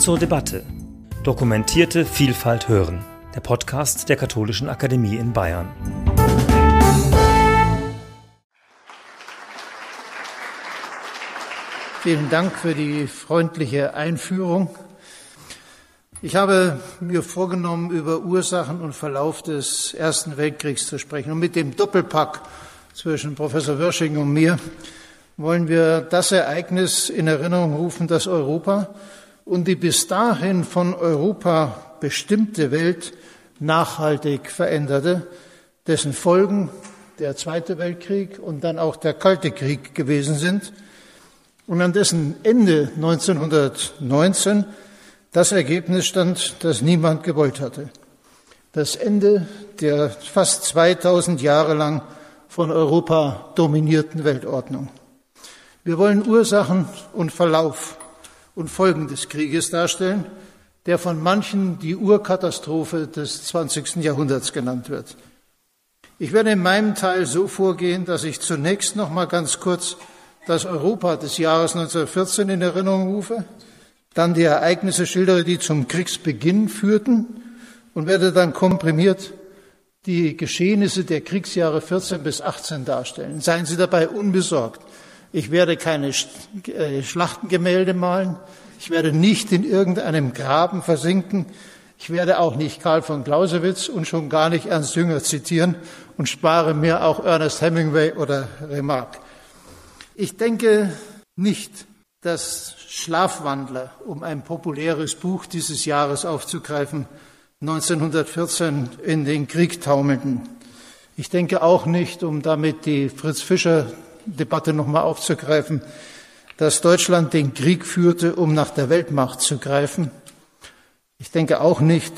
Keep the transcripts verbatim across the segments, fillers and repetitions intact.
zur Debatte. Dokumentierte Vielfalt hören. Der Podcast der Katholischen Akademie in Bayern. Vielen Dank für die freundliche Einführung. Ich habe mir vorgenommen, über Ursachen und Verlauf des Ersten Weltkriegs zu sprechen. Und mit dem Doppelpack zwischen Professor Wörsching und mir wollen wir das Ereignis in Erinnerung rufen, das Europa und die bis dahin von Europa bestimmte Welt nachhaltig veränderte, dessen Folgen der Zweite Weltkrieg und dann auch der Kalte Krieg gewesen sind und an dessen Ende neunzehnhundertneunzehn das Ergebnis stand, das niemand gewollt hatte. Das Ende der fast zweitausend Jahre lang von Europa dominierten Weltordnung. Wir wollen Ursachen und Verlauf und Folgen des Krieges darstellen, der von manchen die Urkatastrophe des zwanzigsten Jahrhunderts genannt wird. Ich werde in meinem Teil so vorgehen, dass ich zunächst noch mal ganz kurz das Europa des Jahres neunzehnhundertvierzehn in Erinnerung rufe, dann die Ereignisse schildere, die zum Kriegsbeginn führten und werde dann komprimiert die Geschehnisse der Kriegsjahre vierzehn bis achtzehn darstellen. Seien Sie dabei unbesorgt. Ich werde keine Schlachtengemälde malen. Ich werde nicht in irgendeinem Graben versinken. Ich werde auch nicht Karl von Clausewitz und schon gar nicht Ernst Jünger zitieren und spare mir auch Ernest Hemingway oder Remarque. Ich denke nicht, dass Schlafwandler, um ein populäres Buch dieses Jahres aufzugreifen, neunzehnhundertvierzehn in den Krieg taumelten. Ich denke auch nicht, um damit die Fritz-Fischer-Debatte nochmal aufzugreifen, dass Deutschland den Krieg führte, um nach der Weltmacht zu greifen. Ich denke auch nicht,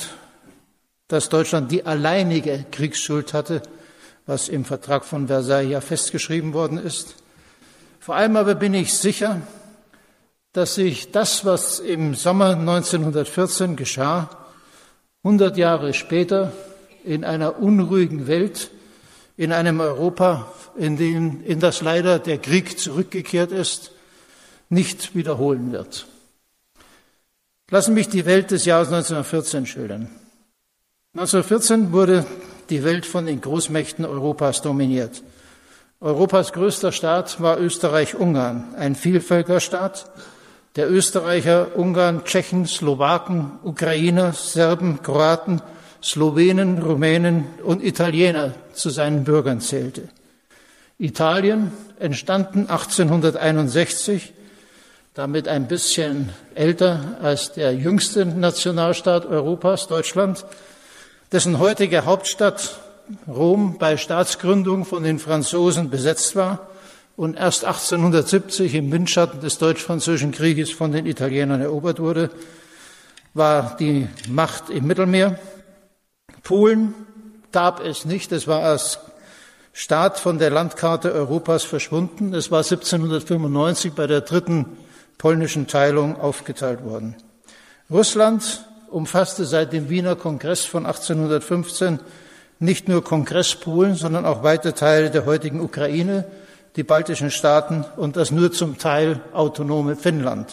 dass Deutschland die alleinige Kriegsschuld hatte, was im Vertrag von Versailles ja festgeschrieben worden ist. Vor allem aber bin ich sicher, dass sich das, was im Sommer neunzehnhundertvierzehn geschah, hundert Jahre später in einer unruhigen Welt, in einem Europa, in dem, in das leider der Krieg zurückgekehrt ist, nicht wiederholen wird. Lassen mich die Welt des Jahres neunzehnhundertvierzehn schildern. neunzehnhundertvierzehn wurde die Welt von den Großmächten Europas dominiert. Europas größter Staat war Österreich-Ungarn, ein Vielvölkerstaat, der Österreicher, Ungarn, Tschechen, Slowaken, Ukrainer, Serben, Kroaten, Slowenen, Rumänen und Italiener zu seinen Bürgern zählte. Italien, entstanden achtzehnhunderteinundsechzig, damit ein bisschen älter als der jüngste Nationalstaat Europas, Deutschland, dessen heutige Hauptstadt Rom bei Staatsgründung von den Franzosen besetzt war und erst achtzehnhundertsiebzig im Windschatten des Deutsch-Französischen Krieges von den Italienern erobert wurde, war die Macht im Mittelmeer. Polen gab es nicht, es war als Staat von der Landkarte Europas verschwunden. Es war siebzehnhundertfünfundneunzig bei der dritten polnischen Teilung aufgeteilt worden. Russland umfasste seit dem Wiener Kongress von achtzehnhundertfünfzehn nicht nur Kongresspolen, sondern auch weite Teile der heutigen Ukraine, die baltischen Staaten und das nur zum Teil autonome Finnland.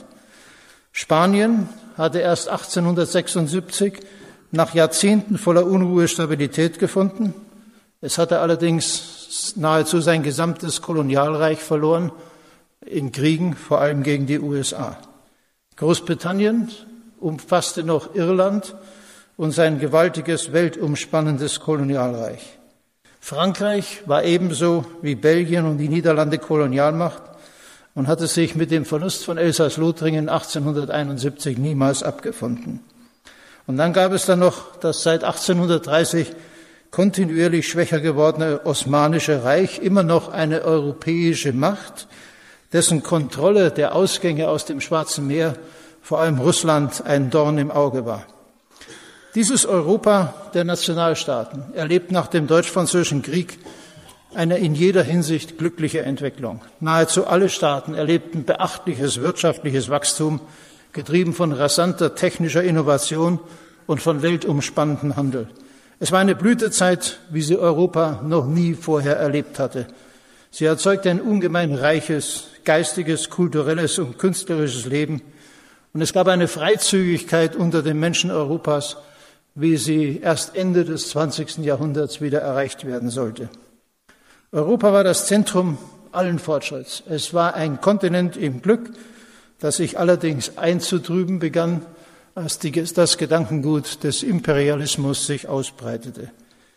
Spanien hatte erst achtzehnhundertsechsundsiebzig nach Jahrzehnten voller Unruhe Stabilität gefunden. Es hatte allerdings nahezu sein gesamtes Kolonialreich verloren in Kriegen, vor allem gegen die U S A. Großbritannien umfasste noch Irland und sein gewaltiges, weltumspannendes Kolonialreich. Frankreich war ebenso wie Belgien und die Niederlande Kolonialmacht und hatte sich mit dem Verlust von Elsass-Lothringen achtzehnhunderteinundsiebzig niemals abgefunden. Und dann gab es dann noch das seit achtzehnhundertdreißig kontinuierlich schwächer gewordene Osmanische Reich, immer noch eine europäische Macht, dessen Kontrolle der Ausgänge aus dem Schwarzen Meer, vor allem Russland, ein Dorn im Auge war. Dieses Europa der Nationalstaaten erlebt nach dem Deutsch-Französischen Krieg eine in jeder Hinsicht glückliche Entwicklung. Nahezu alle Staaten erlebten beachtliches wirtschaftliches Wachstum, getrieben von rasanter technischer Innovation und von weltumspannendem Handel. Es war eine Blütezeit, wie sie Europa noch nie vorher erlebt hatte. Sie erzeugte ein ungemein reiches, geistiges, kulturelles und künstlerisches Leben Und es gab eine Freizügigkeit unter den Menschen Europas, wie sie erst Ende des zwanzigsten Jahrhunderts wieder erreicht werden sollte. Europa war das Zentrum allen Fortschritts. Es war ein Kontinent im Glück, das sich allerdings einzutrüben begann, als die, das Gedankengut des Imperialismus sich ausbreitete.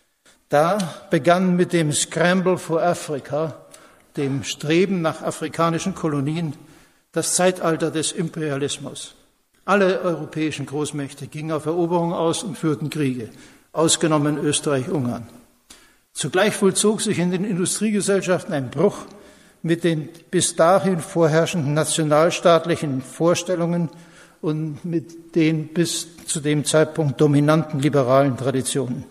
Da begann mit dem Scramble for Africa, dem Streben nach afrikanischen Kolonien, das Zeitalter des Imperialismus. Alle europäischen Großmächte gingen auf Eroberung aus und führten Kriege, ausgenommen Österreich-Ungarn. Zugleich vollzog sich in den Industriegesellschaften ein Bruch mit den bis dahin vorherrschenden nationalstaatlichen Vorstellungen und mit den bis zu dem Zeitpunkt dominanten liberalen Traditionen.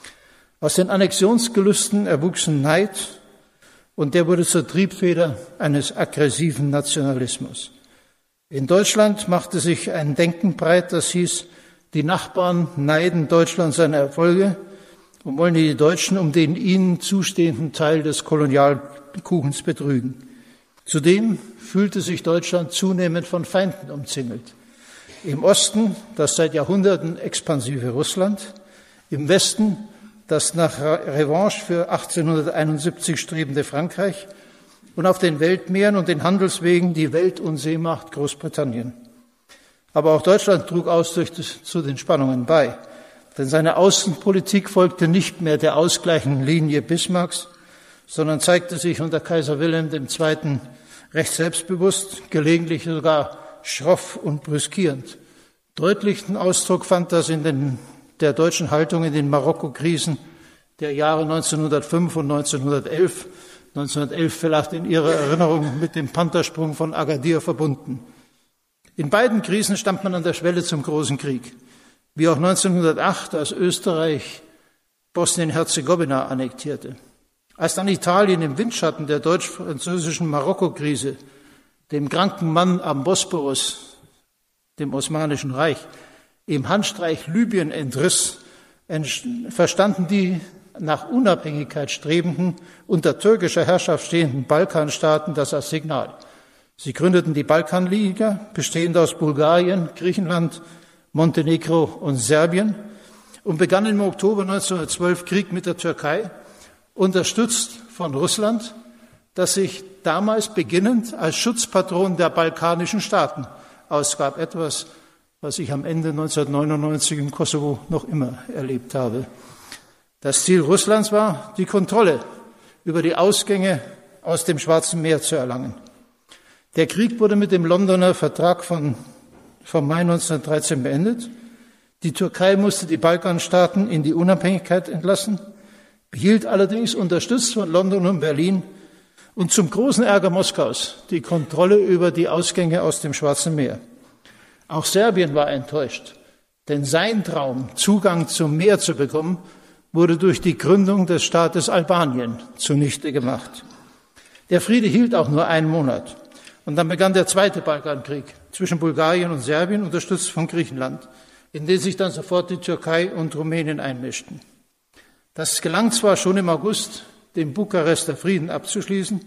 Aus den Annexionsgelüsten erwuchsen Neid, und der wurde zur Triebfeder eines aggressiven Nationalismus. In Deutschland machte sich ein Denken breit, das hieß, die Nachbarn neiden Deutschland seine Erfolge und wollen die Deutschen um den ihnen zustehenden Teil des Kolonialkuchens betrügen. Zudem fühlte sich Deutschland zunehmend von Feinden umzingelt. Im Osten das seit Jahrhunderten expansive Russland, im Westen das nach Revanche für achtzehnhunderteinundsiebzig strebende Frankreich und auf den Weltmeeren und den Handelswegen die Welt- und Seemacht Großbritannien. Aber auch Deutschland trug ausdrücklich zu den Spannungen bei, denn seine Außenpolitik folgte nicht mehr der ausgleichenden Linie Bismarcks, sondern zeigte sich unter Kaiser Wilhelm der Zweite recht selbstbewusst, gelegentlich sogar schroff und brüskierend. Deutlichen Ausdruck fand das in den, der deutschen Haltung in den Marokko-Krisen der Jahre neunzehnhundertfünf und neunzehnhundertelf. neunzehnhundertelf vielleicht in Ihrer Erinnerung mit dem Panthersprung von Agadir verbunden. In beiden Krisen stand man an der Schwelle zum großen Krieg, wie auch neunzehnhundertacht, als Österreich Bosnien-Herzegowina annektierte. Als dann Italien im Windschatten der deutsch-französischen Marokko-Krise dem kranken Mann am Bosporus, dem Osmanischen Reich, im Handstreich Libyen entriss, verstanden die nach Unabhängigkeit strebenden, unter türkischer Herrschaft stehenden Balkanstaaten das als Signal. Sie gründeten die Balkanliga, bestehend aus Bulgarien, Griechenland, Montenegro und Serbien, und begannen im Oktober neunzehnhundertzwölf Krieg mit der Türkei, unterstützt von Russland, das sich damals beginnend als Schutzpatron der balkanischen Staaten ausgab. Etwas, was ich am Ende neunzehnhundertneunundneunzig im Kosovo noch immer erlebt habe. Das Ziel Russlands war, die Kontrolle über die Ausgänge aus dem Schwarzen Meer zu erlangen. Der Krieg wurde mit dem Londoner Vertrag von, vom Mai neunzehnhundertdreizehn beendet. Die Türkei musste die Balkanstaaten in die Unabhängigkeit entlassen, behielt allerdings, unterstützt von London und Berlin, und zum großen Ärger Moskaus die Kontrolle über die Ausgänge aus dem Schwarzen Meer. Auch Serbien war enttäuscht, denn sein Traum, Zugang zum Meer zu bekommen, wurde durch die Gründung des Staates Albanien zunichte gemacht. Der Friede hielt auch nur einen Monat. Und dann begann der zweite Balkankrieg zwischen Bulgarien und Serbien, unterstützt von Griechenland, in den sich dann sofort die Türkei und Rumänien einmischten. Das gelang zwar schon im August, den Bukarester Frieden abzuschließen,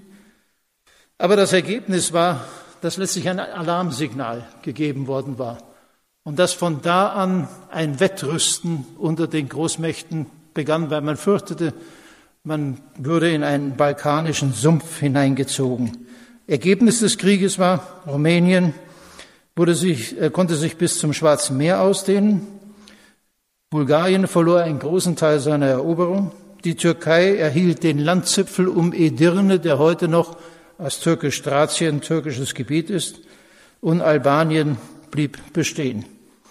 aber das Ergebnis war, dass letztlich ein Alarmsignal gegeben worden war und dass von da an ein Wettrüsten unter den Großmächten begann, weil man fürchtete, man würde in einen balkanischen Sumpf hineingezogen. Ergebnis des Krieges war, Rumänien wurde sich, äh, konnte sich bis zum Schwarzen Meer ausdehnen. Bulgarien verlor einen großen Teil seiner Eroberung. Die Türkei erhielt den Landzipfel um Edirne, der heute noch als türkisch Thrazien türkisches Gebiet ist, und Albanien blieb bestehen.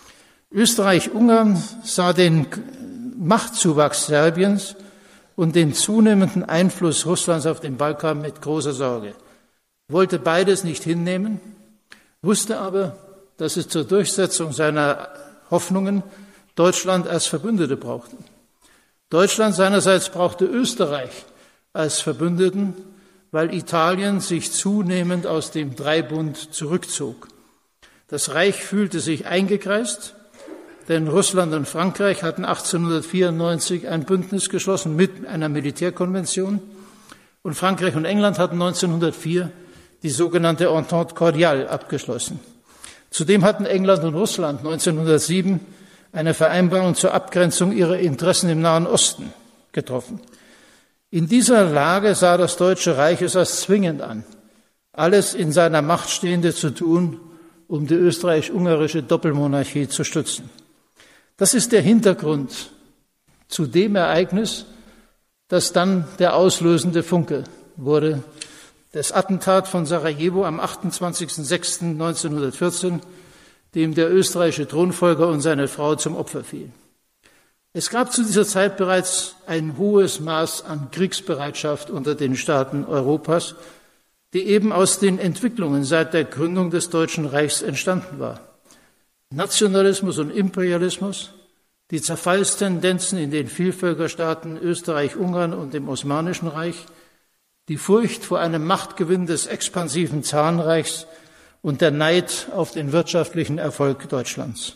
Österreich-Ungarn sah den Machtzuwachs Serbiens und den zunehmenden Einfluss Russlands auf den Balkan mit großer Sorge, wollte beides nicht hinnehmen, wusste aber, dass es zur Durchsetzung seiner Hoffnungen Deutschland als Verbündete brauchte. Deutschland seinerseits brauchte Österreich als Verbündeten, weil Italien sich zunehmend aus dem Dreibund zurückzog. Das Reich fühlte sich eingekreist, denn Russland und Frankreich hatten achtzehnhundertvierundneunzig ein Bündnis geschlossen mit einer Militärkonvention, und Frankreich und England hatten neunzehnhundertvier die sogenannte Entente cordiale abgeschlossen. Zudem hatten England und Russland neunzehnhundertsieben eine Vereinbarung zur Abgrenzung ihrer Interessen im Nahen Osten getroffen. In dieser Lage sah das Deutsche Reich es als zwingend an, alles in seiner Macht Stehende zu tun, um die österreichisch-ungarische Doppelmonarchie zu stützen. Das ist der Hintergrund zu dem Ereignis, das dann der auslösende Funke wurde, das Attentat von Sarajevo am achtundzwanzigsten sechsten neunzehnhundertvierzehn, dem der österreichische Thronfolger und seine Frau zum Opfer fielen. Es gab zu dieser Zeit bereits ein hohes Maß an Kriegsbereitschaft unter den Staaten Europas, die eben aus den Entwicklungen seit der Gründung des Deutschen Reichs entstanden war. Nationalismus und Imperialismus, die Zerfallstendenzen in den Vielvölkerstaaten Österreich, Ungarn und dem Osmanischen Reich, die Furcht vor einem Machtgewinn des expansiven Zarenreichs und der Neid auf den wirtschaftlichen Erfolg Deutschlands.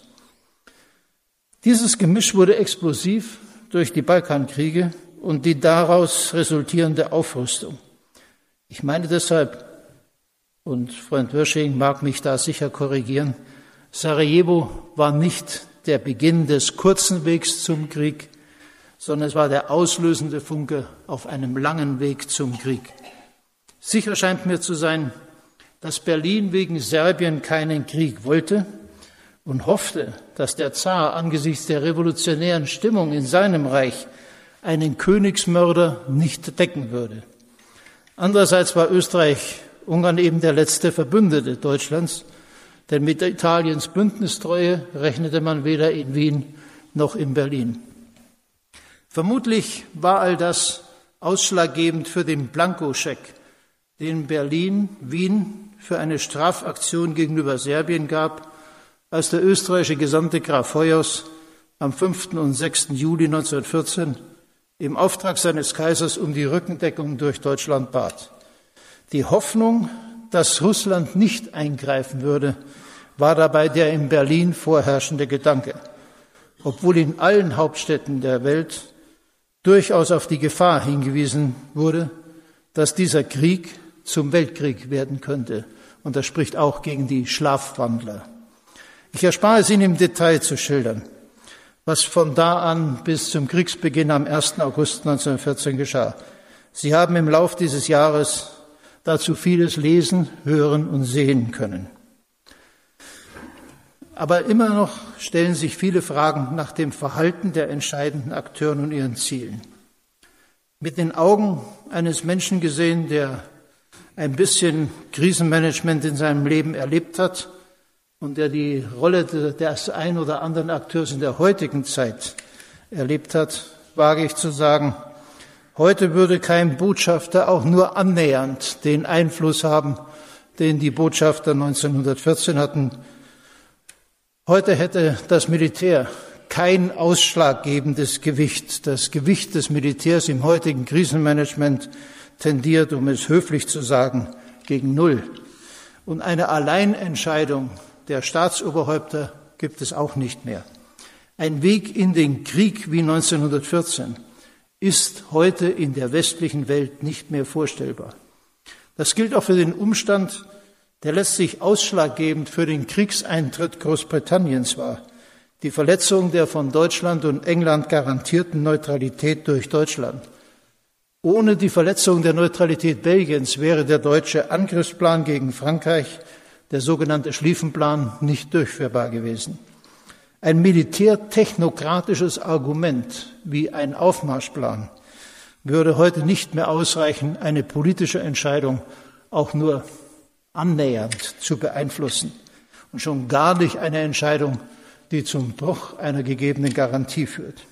Dieses Gemisch wurde explosiv durch die Balkankriege und die daraus resultierende Aufrüstung. Ich meine deshalb, und Freund Wirsching mag mich da sicher korrigieren, Sarajevo war nicht der Beginn des kurzen Wegs zum Krieg, sondern es war der auslösende Funke auf einem langen Weg zum Krieg. Sicher scheint mir zu sein, dass Berlin wegen Serbien keinen Krieg wollte und hoffte, dass der Zar angesichts der revolutionären Stimmung in seinem Reich einen Königsmörder nicht decken würde. Andererseits war Österreich-Ungarn eben der letzte Verbündete Deutschlands, denn mit Italiens Bündnistreue rechnete man weder in Wien noch in Berlin. Vermutlich war all das ausschlaggebend für den Blankoscheck, den Berlin, Wien für eine Strafaktion gegenüber Serbien gab, als der österreichische Gesandte Graf Hoyos am fünften und sechsten Juli neunzehnhundertvierzehn im Auftrag seines Kaisers um die Rückendeckung durch Deutschland bat. Die Hoffnung, dass Russland nicht eingreifen würde, war dabei der in Berlin vorherrschende Gedanke, obwohl in allen Hauptstädten der Welt durchaus auf die Gefahr hingewiesen wurde, dass dieser Krieg zum Weltkrieg werden könnte. Und das spricht auch gegen die Schlafwandler. Ich erspare es Ihnen im Detail zu schildern, was von da an bis zum Kriegsbeginn am ersten August neunzehnhundertvierzehn geschah. Sie haben im Lauf dieses Jahres dazu vieles lesen, hören und sehen können. Aber immer noch stellen sich viele Fragen nach dem Verhalten der entscheidenden Akteure und ihren Zielen. Mit den Augen eines Menschen gesehen, der ein bisschen Krisenmanagement in seinem Leben erlebt hat und der die Rolle des ein oder anderen Akteurs in der heutigen Zeit erlebt hat, wage ich zu sagen, heute würde kein Botschafter auch nur annähernd den Einfluss haben, den die Botschafter neunzehnhundertvierzehn hatten. Heute hätte das Militär kein ausschlaggebendes Gewicht. Das Gewicht des Militärs im heutigen Krisenmanagement tendiert, um es höflich zu sagen, gegen Null. Und eine Alleinentscheidung der Staatsoberhäupter gibt es auch nicht mehr. Ein Weg in den Krieg wie neunzehnhundertvierzehn ist heute in der westlichen Welt nicht mehr vorstellbar. Das gilt auch für den Umstand, der letztlich ausschlaggebend für den Kriegseintritt Großbritanniens war, die Verletzung der von Deutschland und England garantierten Neutralität durch Deutschland. Ohne die Verletzung der Neutralität Belgiens wäre der deutsche Angriffsplan gegen Frankreich, der sogenannte Schlieffenplan, nicht durchführbar gewesen. Ein militärtechnokratisches Argument wie ein Aufmarschplan würde heute nicht mehr ausreichen, eine politische Entscheidung auch nur annähernd zu beeinflussen und schon gar nicht eine Entscheidung, die zum Bruch einer gegebenen Garantie führt.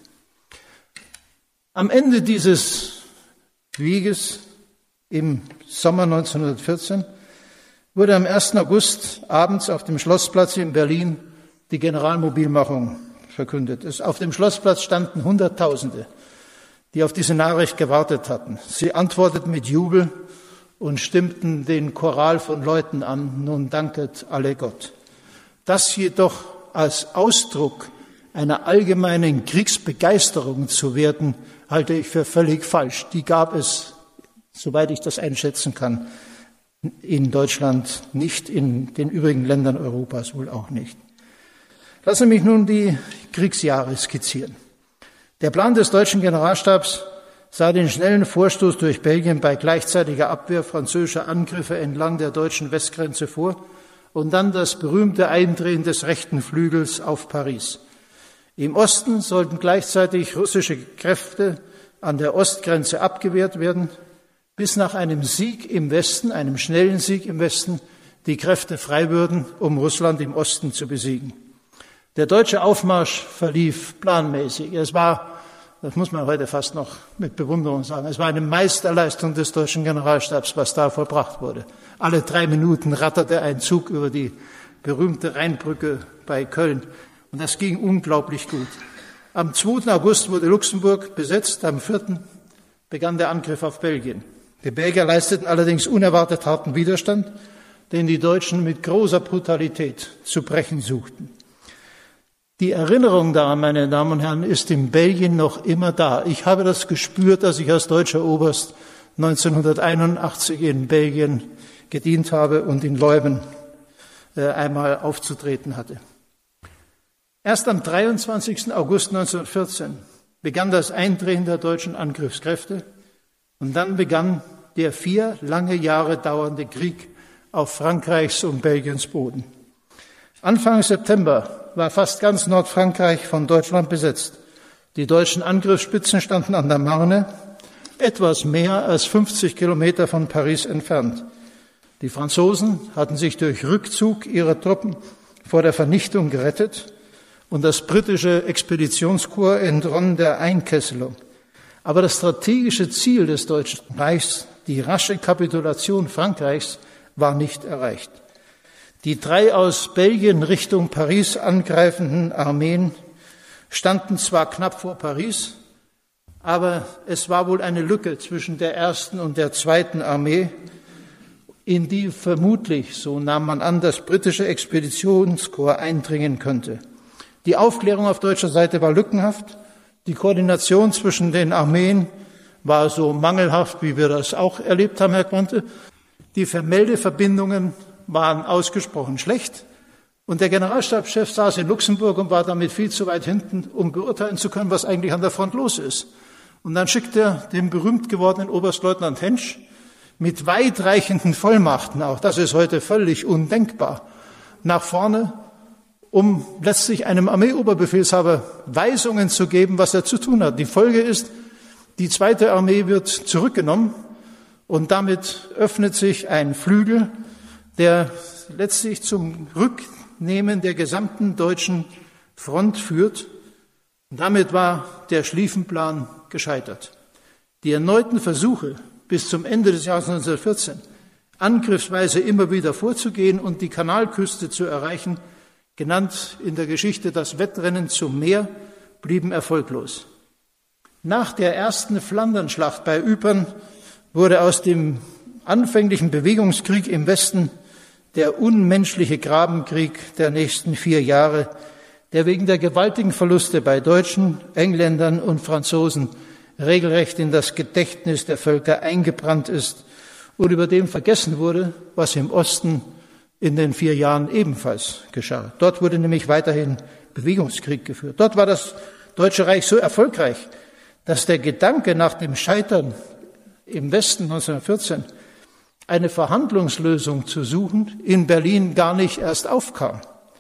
Am Ende dieses Weges im Sommer neunzehnhundertvierzehn wurde am ersten August abends auf dem Schlossplatz in Berlin die Generalmobilmachung verkündet. Es, auf dem Schlossplatz standen Hunderttausende, die auf diese Nachricht gewartet hatten. Sie antworteten mit Jubel und stimmten den Choral von Leuten an, nun danket alle Gott. Das jedoch als Ausdruck einer allgemeinen Kriegsbegeisterung zu werten, halte ich für völlig falsch. Die gab es, soweit ich das einschätzen kann, in Deutschland nicht, in den übrigen Ländern Europas wohl auch nicht. Lassen Sie mich nun die Kriegsjahre skizzieren. Der Plan des deutschen Generalstabs sah den schnellen Vorstoß durch Belgien bei gleichzeitiger Abwehr französischer Angriffe entlang der deutschen Westgrenze vor und dann das berühmte Eindrehen des rechten Flügels auf Paris. Im Osten sollten gleichzeitig russische Kräfte an der Ostgrenze abgewehrt werden, bis nach einem Sieg im Westen, einem schnellen Sieg im Westen, die Kräfte frei würden, um Russland im Osten zu besiegen. Der deutsche Aufmarsch verlief planmäßig. Es war, das muss man heute fast noch mit Bewunderung sagen, es war eine Meisterleistung des deutschen Generalstabs, was da vollbracht wurde. Alle drei Minuten ratterte ein Zug über die berühmte Rheinbrücke bei Köln. Und das ging unglaublich gut. Am zweiten August wurde Luxemburg besetzt, am vierten begann der Angriff auf Belgien. Die Belgier leisteten allerdings unerwartet harten Widerstand, den die Deutschen mit großer Brutalität zu brechen suchten. Die Erinnerung daran, meine Damen und Herren, ist in Belgien noch immer da. Ich habe das gespürt, als ich als deutscher Oberst neunzehnhunderteinundachtzig in Belgien gedient habe und in Leuven äh, einmal aufzutreten hatte. Erst am dreiundzwanzigsten August neunzehnhundertvierzehn begann das Eindrehen der deutschen Angriffskräfte und dann begann der vier lange Jahre dauernde Krieg auf Frankreichs und Belgiens Boden. Anfang September war fast ganz Nordfrankreich von Deutschland besetzt. Die deutschen Angriffsspitzen standen an der Marne, etwas mehr als fünfzig Kilometer von Paris entfernt. Die Franzosen hatten sich durch Rückzug ihrer Truppen vor der Vernichtung gerettet und das britische Expeditionskorps entronnen der Einkesselung. Aber das strategische Ziel des Deutschen Reichs, die rasche Kapitulation Frankreichs, war nicht erreicht. Die drei aus Belgien Richtung Paris angreifenden Armeen standen zwar knapp vor Paris, aber es war wohl eine Lücke zwischen der ersten und der zweiten Armee, in die vermutlich, so nahm man an, das britische Expeditionskorps eindringen könnte. Die Aufklärung auf deutscher Seite war lückenhaft, die Koordination zwischen den Armeen war so mangelhaft, wie wir das auch erlebt haben, Herr Quante. Die Vermeldeverbindungen waren ausgesprochen schlecht und der Generalstabschef saß in Luxemburg und war damit viel zu weit hinten, um beurteilen zu können, was eigentlich an der Front los ist. Und dann schickt er den berühmt gewordenen Oberstleutnant Hensch mit weitreichenden Vollmachten, auch das ist heute völlig undenkbar, nach vorne, um letztlich einem Armeeoberbefehlshaber Weisungen zu geben, was er zu tun hat. Die Folge ist, die zweite Armee wird zurückgenommen und damit öffnet sich ein Flügel, der letztlich zum Rücknehmen der gesamten deutschen Front führt. Und damit war der Schlieffenplan gescheitert. Die erneuten Versuche bis zum Ende des Jahres neunzehnhundertvierzehn, angriffsweise immer wieder vorzugehen und die Kanalküste zu erreichen, genannt in der Geschichte das Wettrennen zum Meer, blieben erfolglos. Nach der ersten Flandernschlacht bei Ypern wurde aus dem anfänglichen Bewegungskrieg im Westen der unmenschliche Grabenkrieg der nächsten vier Jahre, der wegen der gewaltigen Verluste bei Deutschen, Engländern und Franzosen regelrecht in das Gedächtnis der Völker eingebrannt ist und über dem vergessen wurde, was im Osten in den vier Jahren ebenfalls geschah. Dort wurde nämlich weiterhin Bewegungskrieg geführt. Dort war das Deutsche Reich so erfolgreich, dass der Gedanke nach dem Scheitern im Westen neunzehnhundertvierzehn eine Verhandlungslösung zu suchen, in Berlin gar nicht erst aufkam.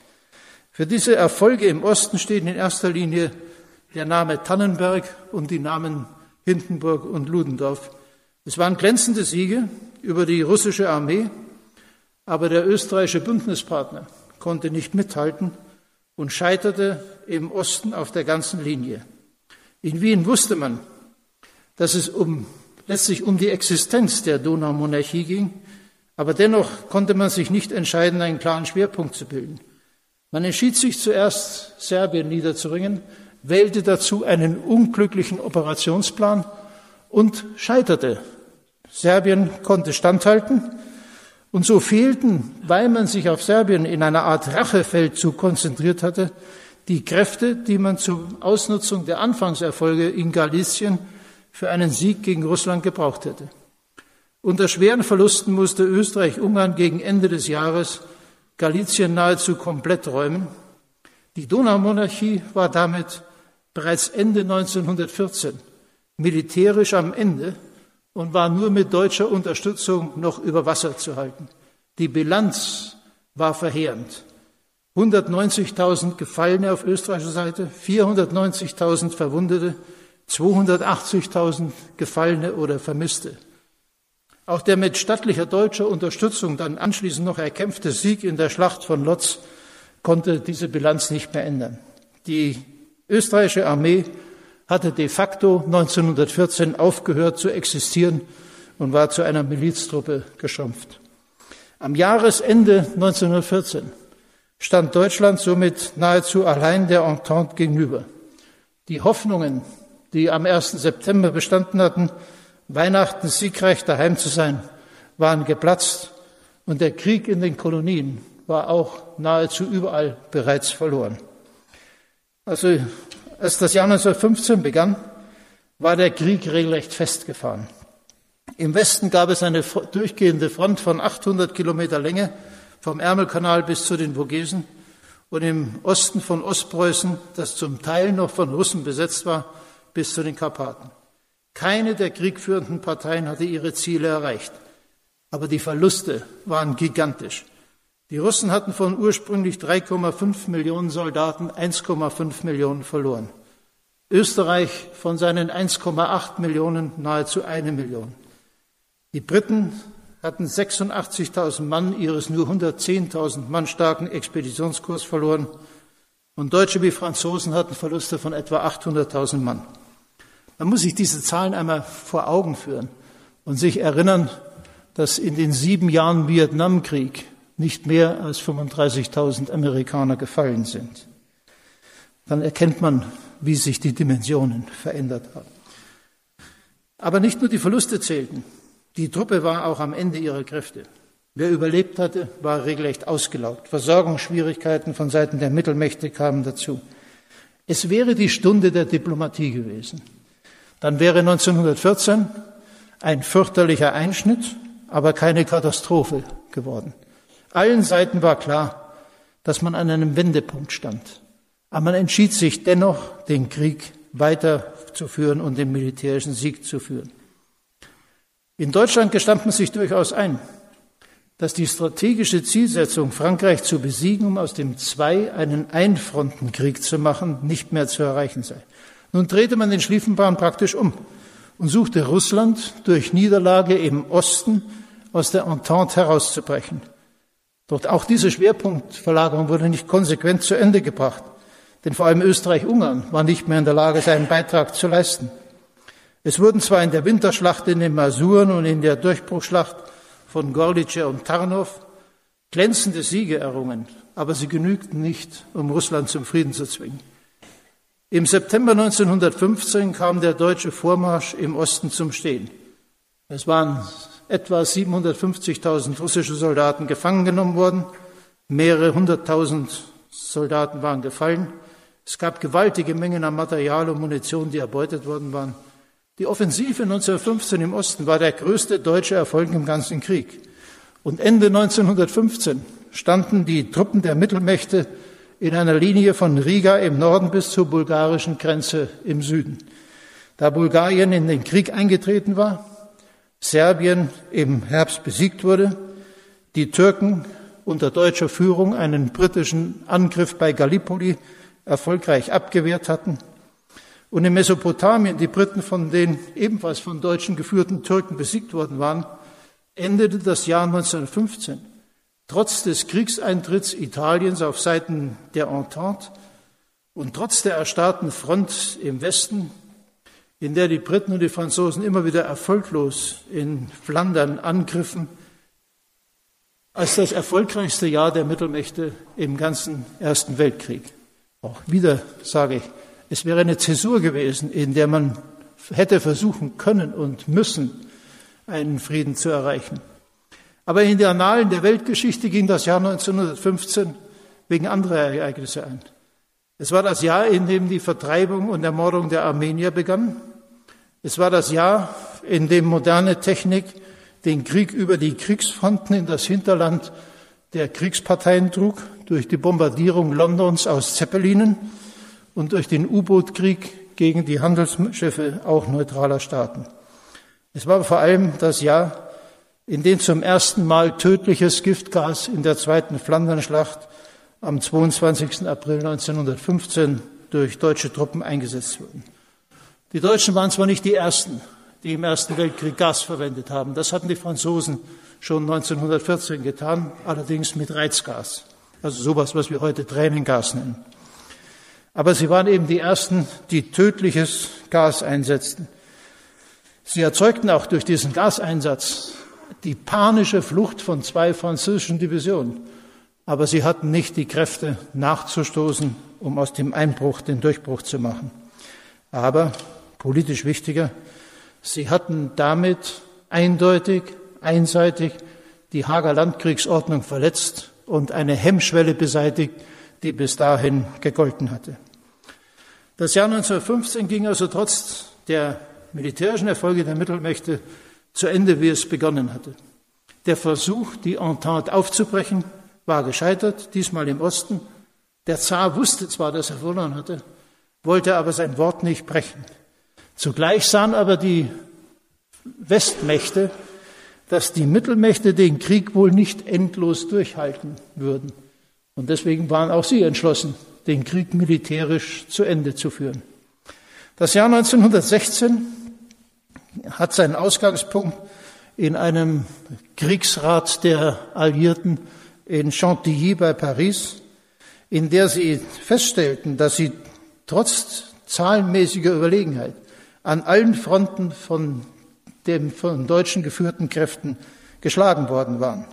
Für diese Erfolge im Osten stehen in erster Linie der Name Tannenberg und die Namen Hindenburg und Ludendorff. Es waren glänzende Siege über die russische Armee, aber der österreichische Bündnispartner konnte nicht mithalten und scheiterte im Osten auf der ganzen Linie. In Wien wusste man, dass es um letztlich um die Existenz der Donaumonarchie ging, aber dennoch konnte man sich nicht entscheiden, einen klaren Schwerpunkt zu bilden. Man entschied sich zuerst, Serbien niederzuringen, wählte dazu einen unglücklichen Operationsplan und scheiterte. Serbien konnte standhalten und so fehlten, weil man sich auf Serbien in einer Art Rachefeldzug konzentriert hatte, die Kräfte, die man zur Ausnutzung der Anfangserfolge in Galizien für einen Sieg gegen Russland gebraucht hätte. Unter schweren Verlusten musste Österreich-Ungarn gegen Ende des Jahres Galizien nahezu komplett räumen. Die Donaumonarchie war damit bereits Ende neunzehnhundertvierzehn militärisch am Ende und war nur mit deutscher Unterstützung noch über Wasser zu halten. Die Bilanz war verheerend. hundertneunzigtausend Gefallene auf österreichischer Seite, vierhundertneunzigtausend Verwundete, zweihundertachtzigtausend Gefallene oder Vermisste. Auch der mit stattlicher deutscher Unterstützung dann anschließend noch erkämpfte Sieg in der Schlacht von Lodz konnte diese Bilanz nicht mehr ändern. Die österreichische Armee hatte de facto neunzehnhundertvierzehn aufgehört zu existieren und war zu einer Miliztruppe geschrumpft. Am Jahresende neunzehnhundertvierzehn stand Deutschland somit nahezu allein der Entente gegenüber. Die Hoffnungen, die am ersten September bestanden hatten, Weihnachten siegreich daheim zu sein, waren geplatzt und der Krieg in den Kolonien war auch nahezu überall bereits verloren. Also, als das Jahr neunzehnhundertfünfzehn begann, war der Krieg regelrecht festgefahren. Im Westen gab es eine durchgehende Front von achthundert Kilometer Länge, vom Ärmelkanal bis zu den Vogesen, und im Osten von Ostpreußen, das zum Teil noch von Russen besetzt war, bis zu den Karpaten. Keine der kriegführenden Parteien hatte ihre Ziele erreicht, aber die Verluste waren gigantisch. Die Russen hatten von ursprünglich drei Komma fünf Millionen Soldaten eins Komma fünf Millionen verloren. Österreich von seinen eins Komma acht Millionen nahezu eine Million. Die Briten hatten sechsundachtzigtausend Mann ihres nur hundertzehntausend Mann starken Expeditionskorps verloren und Deutsche wie Franzosen hatten Verluste von etwa achthunderttausend Mann. Man muss sich diese Zahlen einmal vor Augen führen und sich erinnern, dass in den sieben Jahren Vietnamkrieg nicht mehr als fünfunddreißigtausend Amerikaner gefallen sind. Dann erkennt man, wie sich die Dimensionen verändert haben. Aber nicht nur die Verluste zählten. Die Truppe war auch am Ende ihrer Kräfte. Wer überlebt hatte, war regelrecht ausgelaugt. Versorgungsschwierigkeiten von Seiten der Mittelmächte kamen dazu. Es wäre die Stunde der Diplomatie gewesen. Dann wäre neunzehnhundertvierzehn ein fürchterlicher Einschnitt, aber keine Katastrophe geworden. Allen Seiten war klar, dass man an einem Wendepunkt stand. Aber man entschied sich dennoch, den Krieg weiterzuführen und den militärischen Sieg zu führen. In Deutschland gestand man sich durchaus ein, dass die strategische Zielsetzung, Frankreich zu besiegen, um aus dem Zwei einen Einfrontenkrieg zu machen, nicht mehr zu erreichen sei. Nun drehte man den Schlieffenbahn praktisch um und suchte Russland durch Niederlage im Osten aus der Entente herauszubrechen. Doch auch diese Schwerpunktverlagerung wurde nicht konsequent zu Ende gebracht, denn vor allem Österreich-Ungarn war nicht mehr in der Lage, seinen Beitrag zu leisten. Es wurden zwar in der Winterschlacht in den Masuren und in der Durchbruchsschlacht von Gorlice und Tarnow glänzende Siege errungen, aber sie genügten nicht, um Russland zum Frieden zu zwingen. Im September neunzehnhundertfünfzehn kam der deutsche Vormarsch im Osten zum Stehen. Es waren etwa siebenhundertfünfzigtausend russische Soldaten gefangen genommen worden, mehrere hunderttausend Soldaten waren gefallen. Es gab gewaltige Mengen an Material und Munition, die erbeutet worden waren. Die Offensive neunzehnhundertfünfzehn im Osten war der größte deutsche Erfolg im ganzen Krieg. Und Ende neunzehnhundertfünfzehn standen die Truppen der Mittelmächte in einer Linie von Riga im Norden bis zur bulgarischen Grenze im Süden. Da Bulgarien in den Krieg eingetreten war, Serbien im Herbst besiegt wurde, die Türken unter deutscher Führung einen britischen Angriff bei Gallipoli erfolgreich abgewehrt hatten und in Mesopotamien die Briten von den ebenfalls von Deutschen geführten Türken besiegt worden waren, endete das Jahr neunzehnhundertfünfzehn trotz des Kriegseintritts Italiens auf Seiten der Entente und trotz der erstarrten Front im Westen, in der die Briten und die Franzosen immer wieder erfolglos in Flandern angriffen, als das erfolgreichste Jahr der Mittelmächte im ganzen Ersten Weltkrieg. Auch wieder sage ich, es wäre eine Zäsur gewesen, in der man hätte versuchen können und müssen, einen Frieden zu erreichen. Aber in den Annalen der Weltgeschichte ging das Jahr neunzehnhundertfünfzehn wegen anderer Ereignisse ein. Es war das Jahr, in dem die Vertreibung und Ermordung der Armenier begann. Es war das Jahr, in dem moderne Technik den Krieg über die Kriegsfronten in das Hinterland der Kriegsparteien trug, durch die Bombardierung Londons aus Zeppelinen und durch den U-Boot-Krieg gegen die Handelsschiffe auch neutraler Staaten. Es war vor allem das Jahr, in dem zum ersten Mal tödliches Giftgas in der zweiten Flandernschlacht am zweiundzwanzigsten April neunzehnhundertfünfzehn durch deutsche Truppen eingesetzt wurden. Die Deutschen waren zwar nicht die Ersten, die im Ersten Weltkrieg Gas verwendet haben. Das hatten die Franzosen schon neunzehnhundertvierzehn getan, allerdings mit Reizgas. Also sowas, was wir heute Tränengas nennen. Aber sie waren eben die Ersten, die tödliches Gas einsetzten. Sie erzeugten auch durch diesen Gaseinsatz die panische Flucht von zwei französischen Divisionen. Aber sie hatten nicht die Kräfte nachzustoßen, um aus dem Einbruch den Durchbruch zu machen. Aber politisch wichtiger, sie hatten damit eindeutig, einseitig die Haager Landkriegsordnung verletzt und eine Hemmschwelle beseitigt, die bis dahin gegolten hatte. Das Jahr neunzehnhundertfünfzehn ging also trotz der militärischen Erfolge der Mittelmächte zu Ende, wie es begonnen hatte. Der Versuch, die Entente aufzubrechen, war gescheitert, diesmal im Osten. Der Zar wusste zwar, dass er verloren hatte, wollte aber sein Wort nicht brechen. Zugleich sahen aber die Westmächte, dass die Mittelmächte den Krieg wohl nicht endlos durchhalten würden. Und deswegen waren auch sie entschlossen, den Krieg militärisch zu Ende zu führen. Das Jahr neunzehnhundertsechzehn hat seinen Ausgangspunkt in einem Kriegsrat der Alliierten in Chantilly bei Paris, in der sie feststellten, dass sie trotz zahlenmäßiger Überlegenheit an allen Fronten von den von Deutschen geführten Kräften geschlagen worden waren.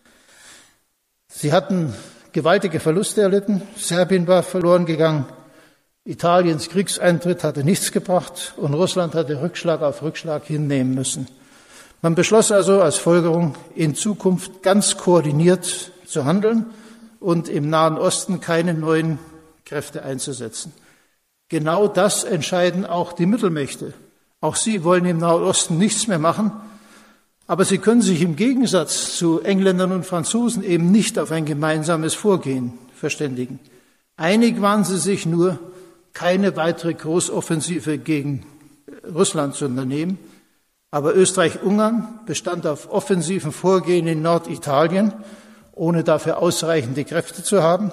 Sie hatten gewaltige Verluste erlitten, Serbien war verloren gegangen, Italiens Kriegseintritt hatte nichts gebracht und Russland hatte Rückschlag auf Rückschlag hinnehmen müssen. Man beschloss also als Folgerung, in Zukunft ganz koordiniert zu handeln und im Nahen Osten keine neuen Kräfte einzusetzen. Genau das entscheiden auch die Mittelmächte. Auch sie wollen im Nahen Osten nichts mehr machen, aber sie können sich im Gegensatz zu Engländern und Franzosen eben nicht auf ein gemeinsames Vorgehen verständigen. Einig waren sie sich nur, keine weitere Großoffensive gegen Russland zu unternehmen, aber Österreich-Ungarn bestand auf offensiven Vorgehen in Norditalien, ohne dafür ausreichende Kräfte zu haben.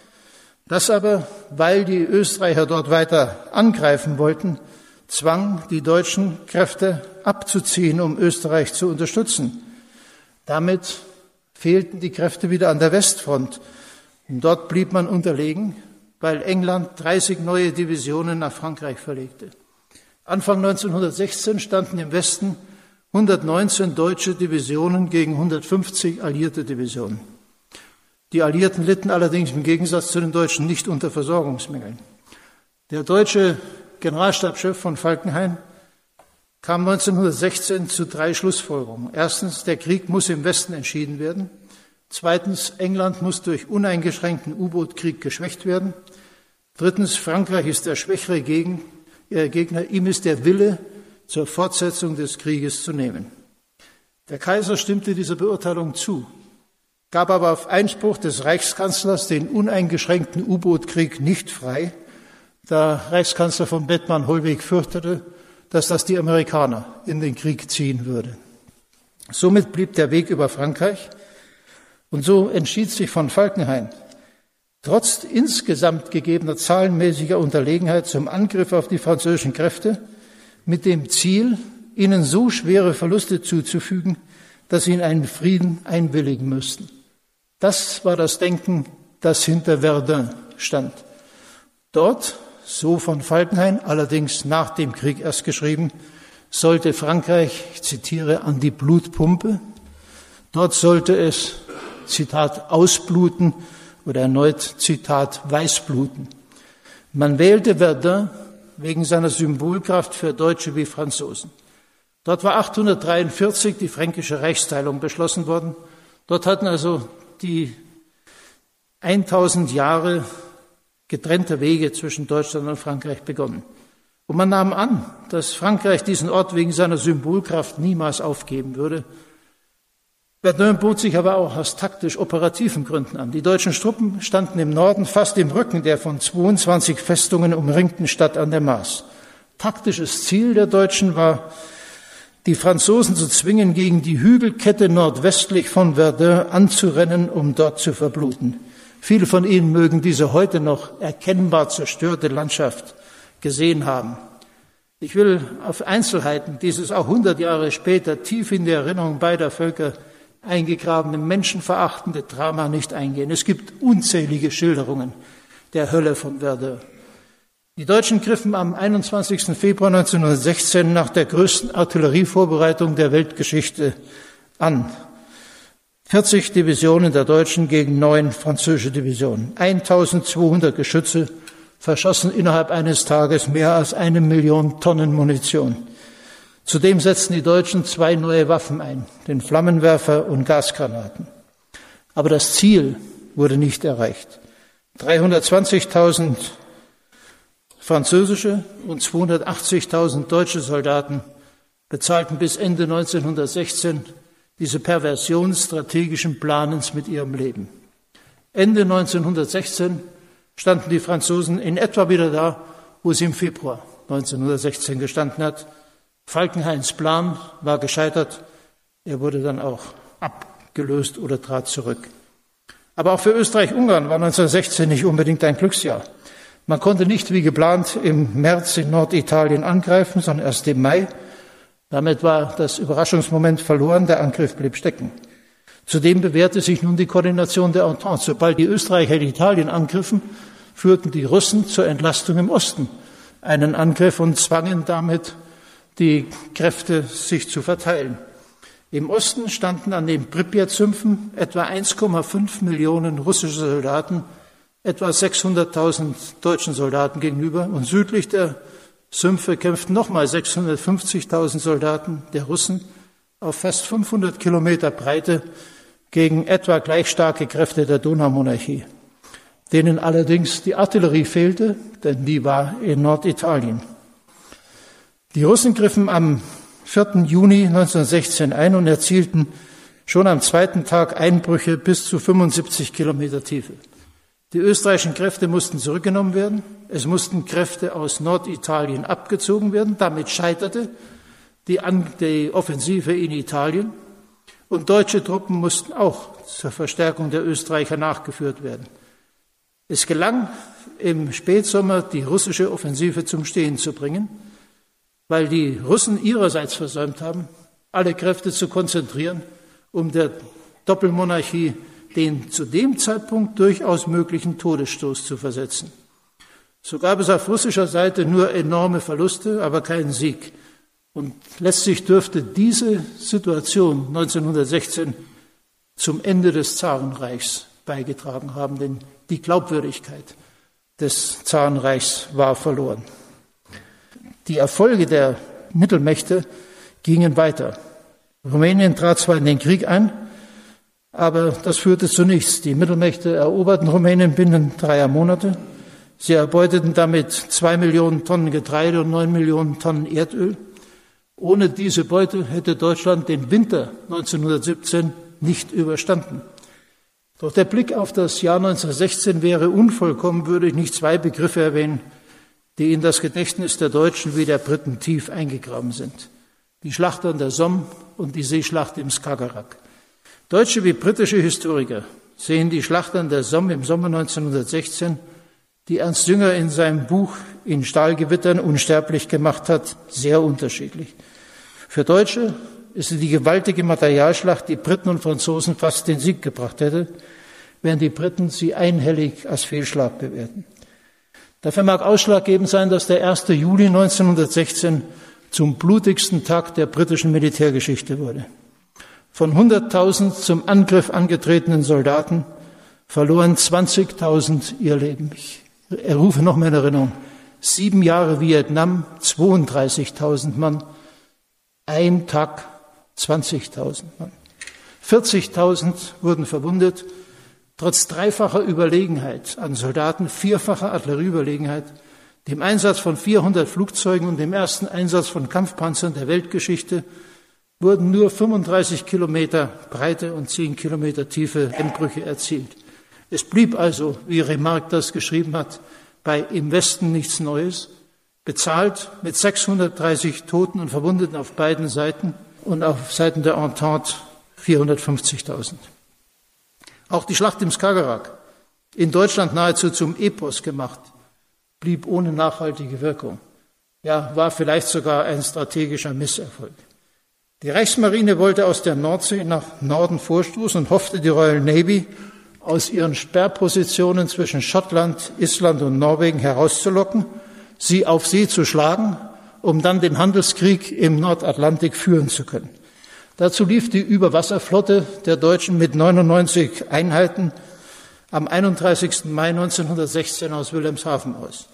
Das aber, weil die Österreicher dort weiter angreifen wollten, zwang die deutschen Kräfte abzuziehen, um Österreich zu unterstützen. Damit fehlten die Kräfte wieder an der Westfront. Und dort blieb man unterlegen, weil England dreißig neue Divisionen nach Frankreich verlegte. Anfang neunzehnhundertsechzehn standen im Westen hundertneunzehn deutsche Divisionen gegen hundertfünfzig alliierte Divisionen. Die Alliierten litten allerdings im Gegensatz zu den Deutschen nicht unter Versorgungsmängeln. Der deutsche Generalstabschef von Falkenhayn kam neunzehnhundertsechzehn zu drei Schlussfolgerungen. Erstens, der Krieg muss im Westen entschieden werden. Zweitens, England muss durch uneingeschränkten U-Boot-Krieg geschwächt werden. Drittens, Frankreich ist der schwächere Gegen, äh, Gegner. Ihm ist der Wille zur Fortsetzung des Krieges zu nehmen. Der Kaiser stimmte dieser Beurteilung zu, gab aber auf Einspruch des Reichskanzlers den uneingeschränkten U-Boot-Krieg nicht frei, da Reichskanzler von Bethmann-Hollweg fürchtete, dass das die Amerikaner in den Krieg ziehen würde. Somit blieb der Weg über Frankreich und so entschied sich von Falkenhayn, trotz insgesamt gegebener zahlenmäßiger Unterlegenheit zum Angriff auf die französischen Kräfte mit dem Ziel, ihnen so schwere Verluste zuzufügen, dass sie in einen Frieden einwilligen müssten. Das war das Denken, das hinter Verdun stand. Dort, so von Falkenhayn, allerdings nach dem Krieg erst geschrieben, sollte Frankreich, ich zitiere, an die Blutpumpe. Dort sollte es, Zitat, ausbluten oder erneut, Zitat, weißbluten. Man wählte Verdun wegen seiner Symbolkraft für Deutsche wie Franzosen. Dort war achtzehnhundertdreiundvierzig die fränkische Reichsteilung beschlossen worden. Dort hatten also die tausend Jahre getrennter Wege zwischen Deutschland und Frankreich begonnen. Und man nahm an, dass Frankreich diesen Ort wegen seiner Symbolkraft niemals aufgeben würde. Verdun bot sich aber auch aus taktisch-operativen Gründen an. Die deutschen Truppen standen im Norden fast im Rücken der von zweiundzwanzig Festungen umringten Stadt an der Maas. Taktisches Ziel der Deutschen war, die Franzosen zu zwingen, gegen die Hügelkette nordwestlich von Verdun anzurennen, um dort zu verbluten. Viele von Ihnen mögen diese heute noch erkennbar zerstörte Landschaft gesehen haben. Ich will auf Einzelheiten dieses auch hundert Jahre später tief in der Erinnerung beider Völker eingegrabene menschenverachtende Drama nicht eingehen. Es gibt unzählige Schilderungen der Hölle von Verdun. Die Deutschen griffen am einundzwanzigsten Februar neunzehnhundertsechzehn nach der größten Artillerievorbereitung der Weltgeschichte an. vierzig Divisionen der Deutschen gegen neun französische Divisionen. eintausendzweihundert Geschütze verschossen innerhalb eines Tages mehr als eine Million Tonnen Munition. Zudem setzten die Deutschen zwei neue Waffen ein, den Flammenwerfer und Gasgranaten. Aber das Ziel wurde nicht erreicht. dreihundertzwanzigtausend französische und zweihundertachtzigtausend deutsche Soldaten bezahlten bis Ende neunzehnhundertsechzehn diese Perversion strategischen Planens mit ihrem Leben. Ende neunzehnhundertsechzehn standen die Franzosen in etwa wieder da, wo sie im Februar neunzehnhundertsechzehn gestanden hat. Falkenhains Plan war gescheitert. Er wurde dann auch abgelöst oder trat zurück. Aber auch für Österreich-Ungarn war neunzehnhundertsechzehn nicht unbedingt ein Glücksjahr. Man konnte nicht wie geplant im März in Norditalien angreifen, sondern erst im Mai. Damit war das Überraschungsmoment verloren, der Angriff blieb stecken. Zudem bewährte sich nun die Koordination der Entente. Sobald die Österreicher in Italien angriffen, führten die Russen zur Entlastung im Osten einen Angriff und zwangen damit die Kräfte, sich zu verteilen. Im Osten standen an den Pripyat-Sümpfen etwa eins Komma fünf Millionen russische Soldaten, etwa sechshunderttausend deutschen Soldaten gegenüber. Und südlich der Sümpfe kämpften nochmal sechshundertfünfzigtausend Soldaten der Russen auf fast fünfhundert Kilometer Breite gegen etwa gleich starke Kräfte der Donaumonarchie, denen allerdings die Artillerie fehlte, denn die war in Norditalien. Die Russen griffen am vierten Juni neunzehnhundertsechzehn ein und erzielten schon am zweiten Tag Einbrüche bis zu fünfundsiebzig Kilometer Tiefe. Die österreichischen Kräfte mussten zurückgenommen werden. Es mussten Kräfte aus Norditalien abgezogen werden. Damit scheiterte die, An- die Offensive in Italien. Und deutsche Truppen mussten auch zur Verstärkung der Österreicher nachgeführt werden. Es gelang im Spätsommer, die russische Offensive zum Stehen zu bringen, weil die Russen ihrerseits versäumt haben, alle Kräfte zu konzentrieren, um der Doppelmonarchie den zu dem Zeitpunkt durchaus möglichen Todesstoß zu versetzen. So gab es auf russischer Seite nur enorme Verluste, aber keinen Sieg. Und letztlich dürfte diese Situation neunzehnhundertsechzehn zum Ende des Zarenreichs beigetragen haben, denn die Glaubwürdigkeit des Zarenreichs war verloren. Die Erfolge der Mittelmächte gingen weiter. Rumänien trat zwar in den Krieg ein, aber das führte zu nichts. Die Mittelmächte eroberten Rumänien binnen dreier Monate. Sie erbeuteten damit zwei Millionen Tonnen Getreide und neun Millionen Tonnen Erdöl. Ohne diese Beute hätte Deutschland den Winter neunzehnhundertsiebzehn nicht überstanden. Doch der Blick auf das Jahr neunzehnhundertsechzehn wäre unvollkommen, würde ich nicht zwei Begriffe erwähnen, die in das Gedächtnis der Deutschen wie der Briten tief eingegraben sind. Die Schlacht an der Somme und die Seeschlacht im Skagerrak. Deutsche wie britische Historiker sehen die Schlacht an der Somme im Sommer neunzehnhundertsechzehn, die Ernst Jünger in seinem Buch In Stahlgewittern unsterblich gemacht hat, sehr unterschiedlich. Für Deutsche ist sie die gewaltige Materialschlacht, die Briten und Franzosen fast den Sieg gebracht hätte, während die Briten sie einhellig als Fehlschlag bewerten. Dafür mag ausschlaggebend sein, dass der erste Juli neunzehnhundertsechzehn zum blutigsten Tag der britischen Militärgeschichte wurde. Von hunderttausend zum Angriff angetretenen Soldaten verloren zwanzigtausend ihr Leben. Ich rufe noch mal in Erinnerung. Sieben Jahre Vietnam, zweiunddreißigtausend Mann. Ein Tag, zwanzigtausend Mann. vierzigtausend wurden verwundet. Trotz dreifacher Überlegenheit an Soldaten, vierfacher Artillerieüberlegenheit, dem Einsatz von vierhundert Flugzeugen und dem ersten Einsatz von Kampfpanzern der Weltgeschichte, wurden nur fünfunddreißig Kilometer Breite und zehn Kilometer Tiefe Endbrüche erzielt. Es blieb also, wie Remarque das geschrieben hat, bei im Westen nichts Neues, bezahlt mit sechshundertdreißig Toten und Verwundeten auf beiden Seiten und auf Seiten der Entente vierhundertfünfzigtausend. Auch die Schlacht im Skagerrak, in Deutschland nahezu zum Epos gemacht, blieb ohne nachhaltige Wirkung. Ja, war vielleicht sogar ein strategischer Misserfolg. Die Reichsmarine wollte aus der Nordsee nach Norden vorstoßen und hoffte, die Royal Navy aus ihren Sperrpositionen zwischen Schottland, Island und Norwegen herauszulocken, sie auf See zu schlagen, um dann den Handelskrieg im Nordatlantik führen zu können. Dazu lief die Überwasserflotte der Deutschen mit neunundneunzig Einheiten am einunddreißigsten Mai neunzehnhundertsechzehn aus Wilhelmshaven aus.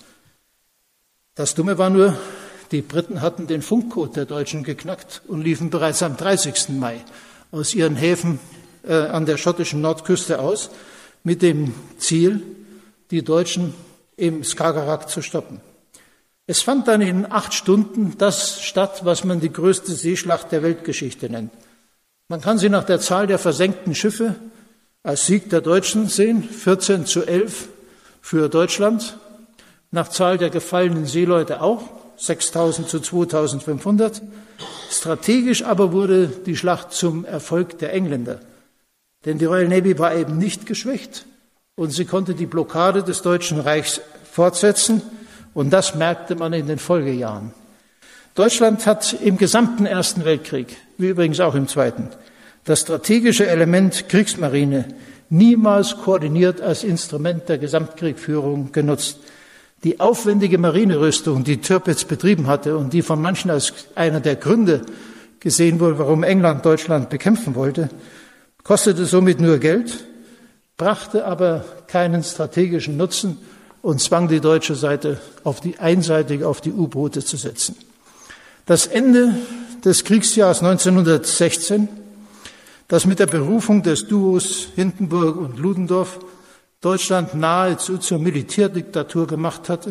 Das Dumme war nur, die Briten hatten den Funkcode der Deutschen geknackt und liefen bereits am dreißigsten Mai aus ihren Häfen äh, an der schottischen Nordküste aus, mit dem Ziel, die Deutschen im Skagerrak zu stoppen. Es fand dann in acht Stunden das statt, was man die größte Seeschlacht der Weltgeschichte nennt. Man kann sie nach der Zahl der versenkten Schiffe als Sieg der Deutschen sehen, vierzehn zu elf für Deutschland, nach Zahl der gefallenen Seeleute auch, sechstausend zu zweitausendfünfhundert. Strategisch aber wurde die Schlacht zum Erfolg der Engländer. Denn die Royal Navy war eben nicht geschwächt und sie konnte die Blockade des Deutschen Reichs fortsetzen. Und das merkte man in den Folgejahren. Deutschland hat im gesamten Ersten Weltkrieg, wie übrigens auch im Zweiten, das strategische Element Kriegsmarine niemals koordiniert als Instrument der Gesamtkriegführung genutzt. Die aufwendige Marinerüstung, die Tirpitz betrieben hatte und die von manchen als einer der Gründe gesehen wurde, warum England Deutschland bekämpfen wollte, kostete somit nur Geld, brachte aber keinen strategischen Nutzen und zwang die deutsche Seite auf die einseitig auf die U-Boote zu setzen. Das Ende des Kriegsjahres neunzehnhundertsechzehn, das mit der Berufung des Duos Hindenburg und Ludendorff Deutschland nahezu zur Militärdiktatur gemacht hatte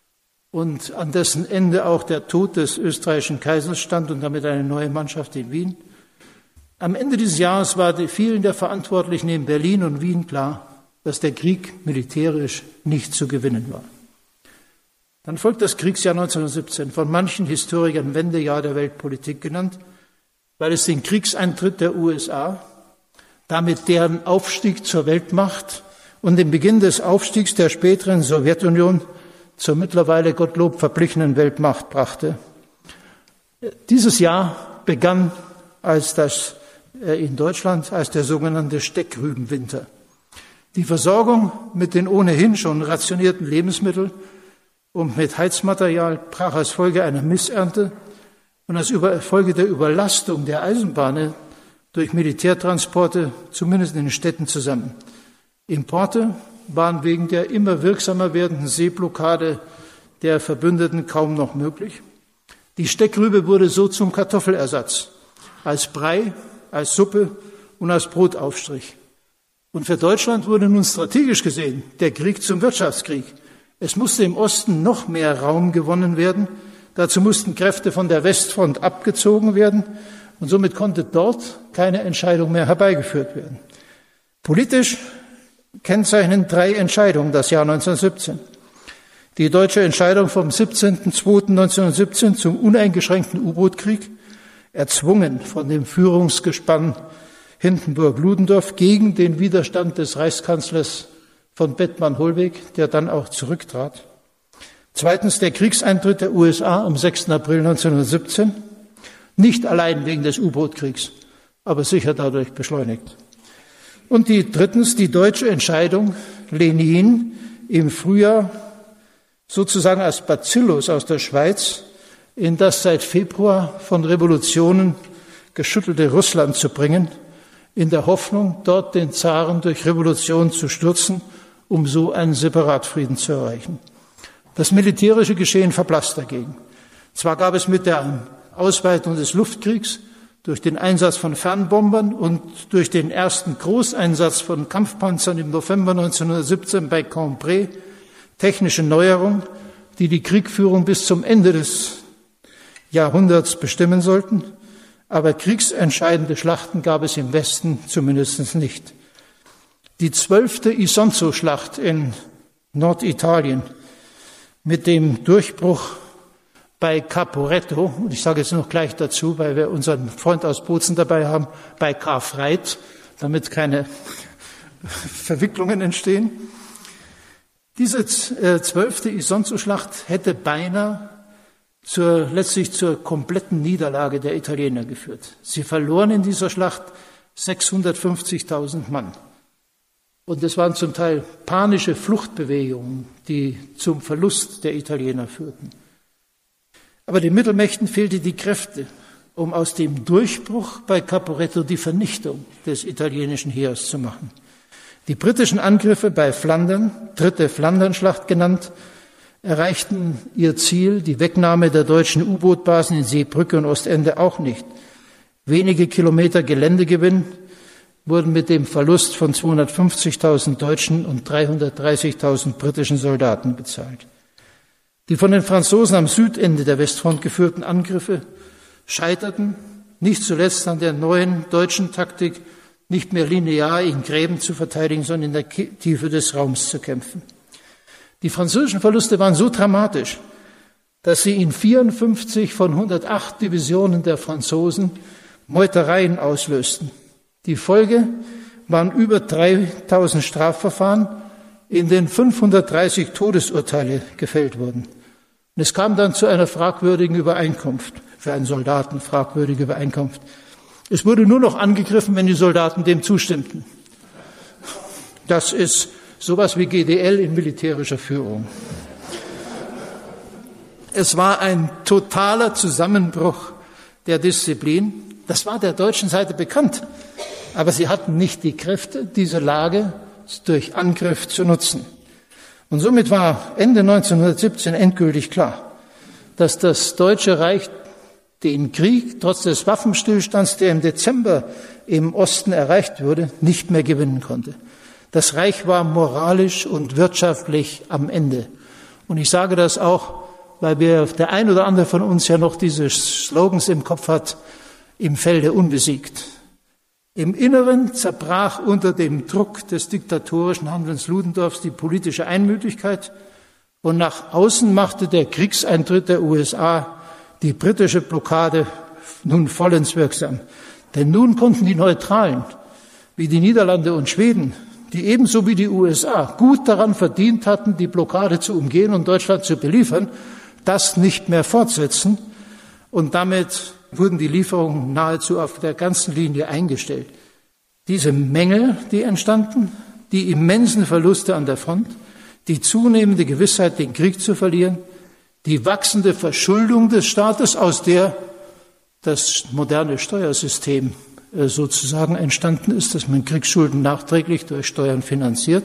und an dessen Ende auch der Tod des österreichischen Kaisers stand und damit eine neue Mannschaft in Wien. Am Ende dieses Jahres war vielen der Verantwortlichen in Berlin und Wien klar, dass der Krieg militärisch nicht zu gewinnen war. Dann folgt das Kriegsjahr neunzehnhundertsiebzehn, von manchen Historikern Wendejahr der Weltpolitik genannt, weil es den Kriegseintritt der U S A, damit deren Aufstieg zur Weltmacht und den Beginn des Aufstiegs der späteren Sowjetunion zur mittlerweile Gottlob verblichenen Weltmacht brachte. Dieses Jahr begann als das in Deutschland als der sogenannte Steckrübenwinter. Die Versorgung mit den ohnehin schon rationierten Lebensmitteln und mit Heizmaterial brach als Folge einer Missernte und als Folge der Überlastung der Eisenbahnen durch Militärtransporte, zumindest in den Städten, zusammen. Importe waren wegen der immer wirksamer werdenden Seeblockade der Verbündeten kaum noch möglich. Die Steckrübe wurde so zum Kartoffelersatz, als Brei, als Suppe und als Brotaufstrich. Und für Deutschland wurde nun strategisch gesehen der Krieg zum Wirtschaftskrieg. Es musste im Osten noch mehr Raum gewonnen werden. Dazu mussten Kräfte von der Westfront abgezogen werden. Und somit konnte dort keine Entscheidung mehr herbeigeführt werden. Politisch kennzeichnen drei Entscheidungen das Jahr neunzehnhundertsiebzehn. Die deutsche Entscheidung vom siebzehnten zweiten neunzehnhundertsiebzehn zum uneingeschränkten U-Boot-Krieg, erzwungen von dem Führungsgespann Hindenburg-Ludendorff gegen den Widerstand des Reichskanzlers von Bethmann-Hollweg, der dann auch zurücktrat. Zweitens der Kriegseintritt der U S A am sechsten April neunzehnhundertsiebzehn, nicht allein wegen des U-Boot-Kriegs, aber sicher dadurch beschleunigt. Und die drittens die deutsche Entscheidung, Lenin im Frühjahr sozusagen als Bacillus aus der Schweiz in das seit Februar von Revolutionen geschüttelte Russland zu bringen, in der Hoffnung, dort den Zaren durch Revolution zu stürzen, um so einen Separatfrieden zu erreichen. Das militärische Geschehen verblasst dagegen. Zwar gab es mit der Ausweitung des Luftkriegs durch den Einsatz von Fernbombern und durch den ersten Großeinsatz von Kampfpanzern im November neunzehnhundertsiebzehn bei Cambrai technische Neuerungen, die die Kriegführung bis zum Ende des Jahrhunderts bestimmen sollten. aber kriegsentscheidende Schlachten gab es im Westen zumindest nicht. Die zwölfte Isonzo-Schlacht in Norditalien mit dem Durchbruch bei Caporetto, und ich sage jetzt noch gleich dazu, weil wir unseren Freund aus Bozen dabei haben, bei Karfreid, damit keine Verwicklungen entstehen. Diese zwölfte Isonzo-Schlacht hätte beinahe zur, letztlich zur kompletten Niederlage der Italiener geführt. Sie verloren in dieser Schlacht sechshundertfünfzigtausend Mann. Und es waren zum Teil panische Fluchtbewegungen, die zum Verlust der Italiener führten. Aber den Mittelmächten fehlte die Kräfte, um aus dem Durchbruch bei Caporetto die Vernichtung des italienischen Heeres zu machen. Die britischen Angriffe bei Flandern, dritte Flandernschlacht genannt, erreichten ihr Ziel, die Wegnahme der deutschen U-Boot-Basen in Seebrücke und Ostende, auch nicht. Wenige Kilometer Geländegewinn wurden mit dem Verlust von zweihundertfünfzigtausend deutschen und dreihundertdreißigtausend britischen Soldaten bezahlt. Die von den Franzosen am Südende der Westfront geführten Angriffe scheiterten, nicht zuletzt an der neuen deutschen Taktik, nicht mehr linear in Gräben zu verteidigen, sondern in der Tiefe des Raums zu kämpfen. Die französischen Verluste waren so dramatisch, dass sie in vierundfünfzig von hundertacht Divisionen der Franzosen Meutereien auslösten. Die Folge waren über dreitausend Strafverfahren, in denen fünfhundertdreißig Todesurteile gefällt wurden. Und es kam dann zu einer fragwürdigen Übereinkunft, für einen Soldaten fragwürdige Übereinkunft. Es wurde nur noch angegriffen, wenn die Soldaten dem zustimmten. Das ist sowas wie G D L in militärischer Führung. Es war ein totaler Zusammenbruch der Disziplin. Das war der deutschen Seite bekannt. Aber sie hatten nicht die Kräfte, diese Lage durch Angriff zu nutzen. Und somit war Ende neunzehnhundertsiebzehn endgültig klar, dass das Deutsche Reich den Krieg, trotz des Waffenstillstands, der im Dezember im Osten erreicht wurde, nicht mehr gewinnen konnte. Das Reich war moralisch und wirtschaftlich am Ende. Und ich sage das auch, weil wir, der ein oder andere von uns ja noch diese Slogans im Kopf hat, im Felde unbesiegt. Im Inneren zerbrach unter dem Druck des diktatorischen Handelns Ludendorffs die politische Einmütigkeit und nach außen machte der Kriegseintritt der U S A die britische Blockade nun vollends wirksam. Denn nun konnten die Neutralen, wie die Niederlande und Schweden, die ebenso wie die U S A gut daran verdient hatten, die Blockade zu umgehen und Deutschland zu beliefern, das nicht mehr fortsetzen. Und damit wurden die Lieferungen nahezu auf der ganzen Linie eingestellt. Diese Mängel, die entstanden, die immensen Verluste an der Front, die zunehmende Gewissheit, den Krieg zu verlieren, die wachsende Verschuldung des Staates, aus der das moderne Steuersystem sozusagen entstanden ist, dass man Kriegsschulden nachträglich durch Steuern finanziert,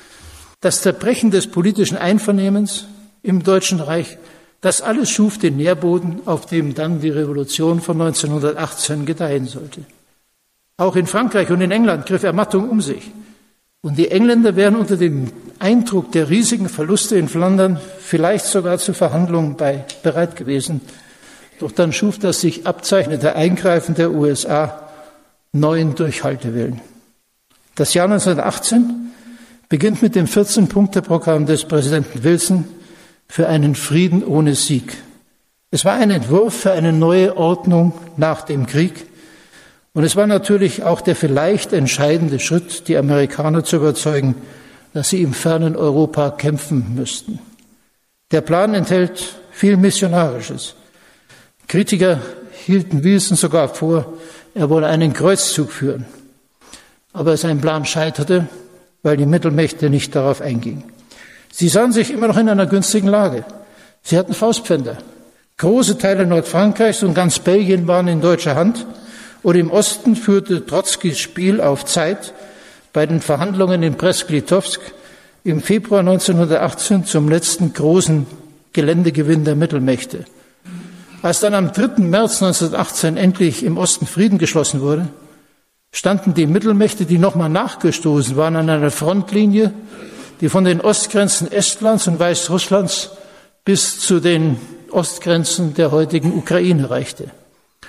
das Zerbrechen des politischen Einvernehmens im Deutschen Reich, das alles schuf den Nährboden, auf dem dann die Revolution von neunzehnhundertachtzehn gedeihen sollte. Auch in Frankreich und in England griff Ermattung um sich. Und die Engländer wären unter dem Eindruck der riesigen Verluste in Flandern vielleicht sogar zu Verhandlungen bei, bereit gewesen. Doch dann schuf das sich abzeichnete Eingreifen der U S A neuen Durchhaltewillen. Das Jahr neunzehnhundertachtzehn beginnt mit dem vierzehn-Punkte-Programm des Präsidenten Wilson für einen Frieden ohne Sieg. Es war ein Entwurf für eine neue Ordnung nach dem Krieg. Und es war natürlich auch der vielleicht entscheidende Schritt, die Amerikaner zu überzeugen, dass sie im fernen Europa kämpfen müssten. Der Plan enthält viel Missionarisches. Kritiker hielten Wilson sogar vor, er wolle einen Kreuzzug führen. Aber sein Plan scheiterte, weil die Mittelmächte nicht darauf eingingen. Sie sahen sich immer noch in einer günstigen Lage. Sie hatten Faustpfänder. Große Teile Nordfrankreichs und ganz Belgien waren in deutscher Hand. Und im Osten führte Trotzkis Spiel auf Zeit bei den Verhandlungen in Brest-Litovsk im Februar neunzehnhundertachtzehn zum letzten großen Geländegewinn der Mittelmächte. Als dann am dritten März neunzehnhundertachtzehn endlich im Osten Frieden geschlossen wurde, standen die Mittelmächte, die nochmal nachgestoßen waren, an einer Frontlinie, die von den Ostgrenzen Estlands und Weißrusslands bis zu den Ostgrenzen der heutigen Ukraine reichte.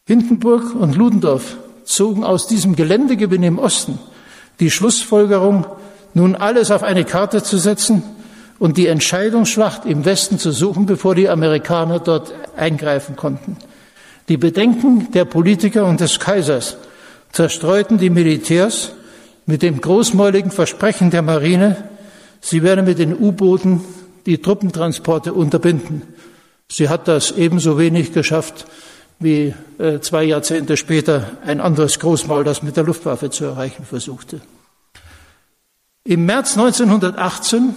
Hindenburg und Ludendorff zogen aus diesem Geländegewinn im Osten die Schlussfolgerung, nun alles auf eine Karte zu setzen und die Entscheidungsschlacht im Westen zu suchen, bevor die Amerikaner dort eingreifen konnten. Die Bedenken der Politiker und des Kaisers zerstreuten die Militärs mit dem großmäuligen Versprechen der Marine, sie werde mit den U-Booten die Truppentransporte unterbinden. Sie hat das ebenso wenig geschafft wie äh, zwei Jahrzehnte später ein anderes Großmaul, das mit der Luftwaffe zu erreichen versuchte. Im März neunzehnhundertachtzehn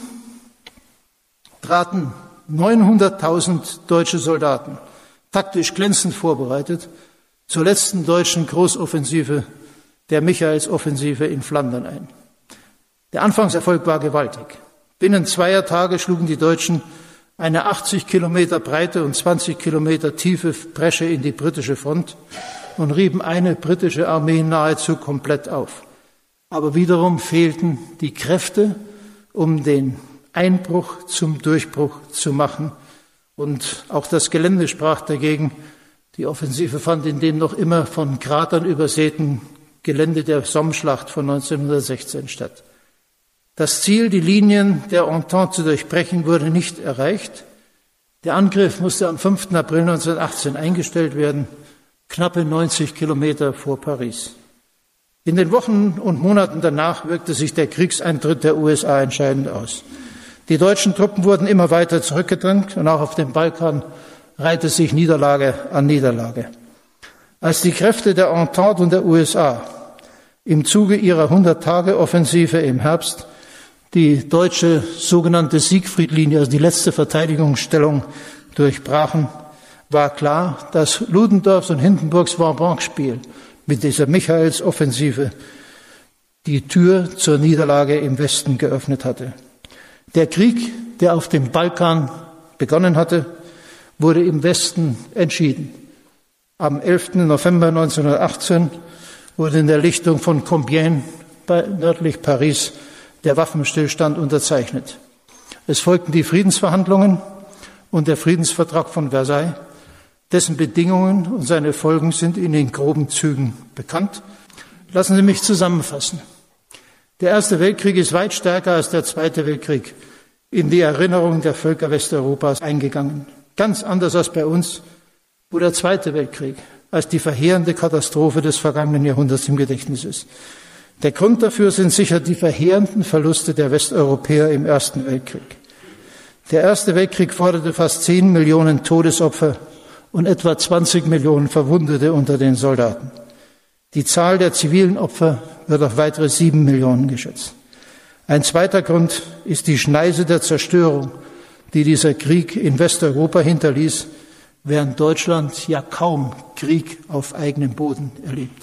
traten neunhunderttausend deutsche Soldaten, taktisch glänzend vorbereitet, zur letzten deutschen Großoffensive, der Michaelsoffensive in Flandern ein. Der Anfangserfolg war gewaltig. Binnen zweier Tage schlugen die Deutschen eine achtzig Kilometer breite und zwanzig Kilometer tiefe Bresche in die britische Front und rieben eine britische Armee nahezu komplett auf. Aber wiederum fehlten die Kräfte, um den Einbruch zum Durchbruch zu machen. Und auch das Gelände sprach dagegen. Die Offensive fand in dem noch immer von Kratern übersäten Gelände der Somme-Schlacht von neunzehnhundertsechzehn statt. Das Ziel, die Linien der Entente zu durchbrechen, wurde nicht erreicht. Der Angriff musste am fünften April neunzehnhundertachtzehn eingestellt werden, knappe neunzig Kilometer vor Paris. In den Wochen und Monaten danach wirkte sich der Kriegseintritt der U S A entscheidend aus. Die deutschen Truppen wurden immer weiter zurückgedrängt und auch auf dem Balkan reihte sich Niederlage an Niederlage. Als die Kräfte der Entente und der U S A im Zuge ihrer hundert-Tage-Offensive im Herbst die deutsche sogenannte Siegfriedlinie, also die letzte Verteidigungsstellung, durchbrachen, war klar, dass Ludendorffs und Hindenburgs Vauban-Spiel mit dieser Michaelsoffensive die Tür zur Niederlage im Westen geöffnet hatte. Der Krieg, der auf dem Balkan begonnen hatte, wurde im Westen entschieden. Am elften November neunzehnhundertachtzehn wurde in der Lichtung von Compiègne bei nördlich Paris der Waffenstillstand unterzeichnet. Es folgten die Friedensverhandlungen und der Friedensvertrag von Versailles. Dessen Bedingungen und seine Folgen sind in den groben Zügen bekannt. Lassen Sie mich zusammenfassen. Der Erste Weltkrieg ist weit stärker als der Zweite Weltkrieg in die Erinnerung der Völker Westeuropas eingegangen. Ganz anders als bei uns, wo der Zweite Weltkrieg als die verheerende Katastrophe des vergangenen Jahrhunderts im Gedächtnis ist. Der Grund dafür sind sicher die verheerenden Verluste der Westeuropäer im Ersten Weltkrieg. Der Erste Weltkrieg forderte fast zehn Millionen Todesopfer und etwa zwanzig Millionen Verwundete unter den Soldaten. Die Zahl der zivilen Opfer wird auf weitere sieben Millionen geschätzt. Ein zweiter Grund ist die Schneise der Zerstörung, die dieser Krieg in Westeuropa hinterließ, während Deutschland ja kaum Krieg auf eigenem Boden erlebte.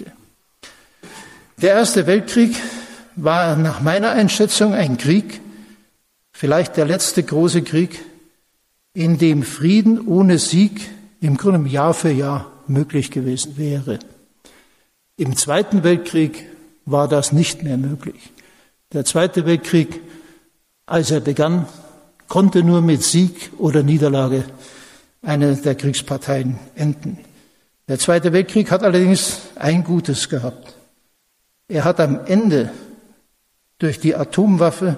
Der Erste Weltkrieg war nach meiner Einschätzung ein Krieg, vielleicht der letzte große Krieg, in dem Frieden ohne Sieg im Grunde Jahr für Jahr möglich gewesen wäre. Im Zweiten Weltkrieg war das nicht mehr möglich. Der Zweite Weltkrieg, als er begann, konnte nur mit Sieg oder Niederlage eine der Kriegsparteien enden. Der Zweite Weltkrieg hat allerdings ein Gutes gehabt. Er hat am Ende durch die Atomwaffe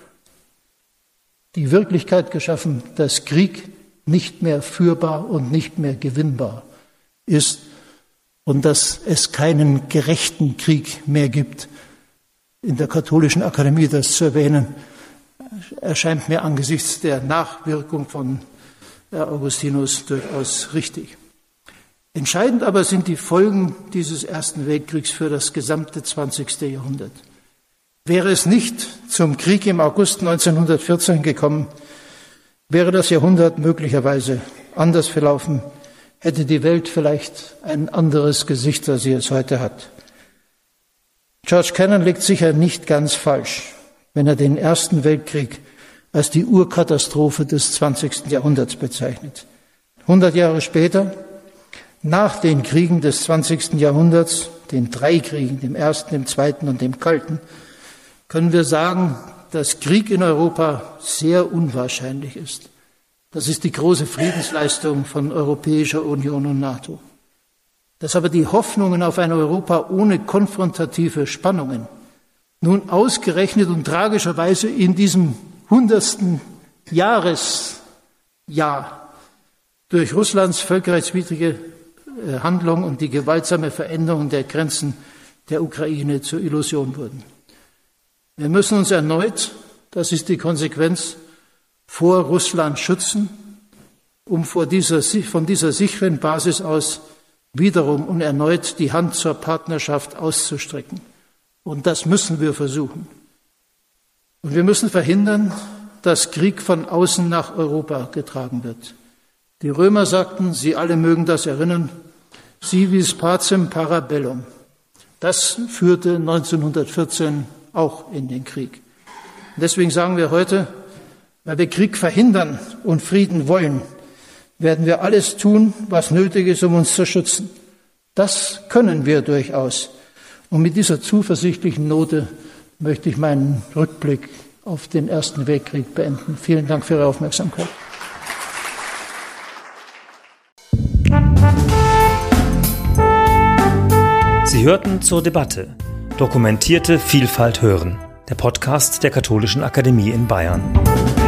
die Wirklichkeit geschaffen, dass Krieg nicht mehr führbar und nicht mehr gewinnbar ist und dass es keinen gerechten Krieg mehr gibt. In der Katholischen Akademie das zu erwähnen, erscheint mir angesichts der Nachwirkung von Augustinus durchaus richtig. Entscheidend aber sind die Folgen dieses Ersten Weltkriegs für das gesamte zwanzigste Jahrhundert. Wäre es nicht zum Krieg im August neunzehnhundertvierzehn gekommen, wäre das Jahrhundert möglicherweise anders verlaufen, hätte die Welt vielleicht ein anderes Gesicht, als sie es heute hat. George Kennan liegt sicher nicht ganz falsch, wenn er den Ersten Weltkrieg als die Urkatastrophe des zwanzigsten Jahrhunderts bezeichnet. Hundert Jahre später, nach den Kriegen des zwanzigsten Jahrhunderts, den drei Kriegen, dem Ersten, dem Zweiten und dem Kalten, können wir sagen, dass Krieg in Europa sehr unwahrscheinlich ist. Das ist die große Friedensleistung von Europäischer Union und NATO. dass aber die Hoffnungen auf ein Europa ohne konfrontative Spannungen nun ausgerechnet und tragischerweise in diesem hundertsten Jahresjahr durch Russlands völkerrechtswidrige Handlung und die gewaltsame Veränderung der Grenzen der Ukraine zur Illusion wurden. Wir müssen uns erneut, das ist die Konsequenz, vor Russland schützen, um vor dieser, von dieser sicheren Basis aus wiederum und erneut die Hand zur Partnerschaft auszustrecken. Und das müssen wir versuchen. Und wir müssen verhindern, dass Krieg von außen nach Europa getragen wird. Die Römer sagten, Sie alle mögen das erinnern, si vis pacem para bellum. Das führte neunzehnhundertvierzehn auch in den Krieg. Und deswegen sagen wir heute, weil wir Krieg verhindern und Frieden wollen, werden wir alles tun, was nötig ist, um uns zu schützen. Das können wir durchaus. Und mit dieser zuversichtlichen Note möchte ich meinen Rückblick auf den Ersten Weltkrieg beenden. Vielen Dank für Ihre Aufmerksamkeit. Sie hörten zur Debatte Dokumentierte Vielfalt hören, der Podcast der Katholischen Akademie in Bayern.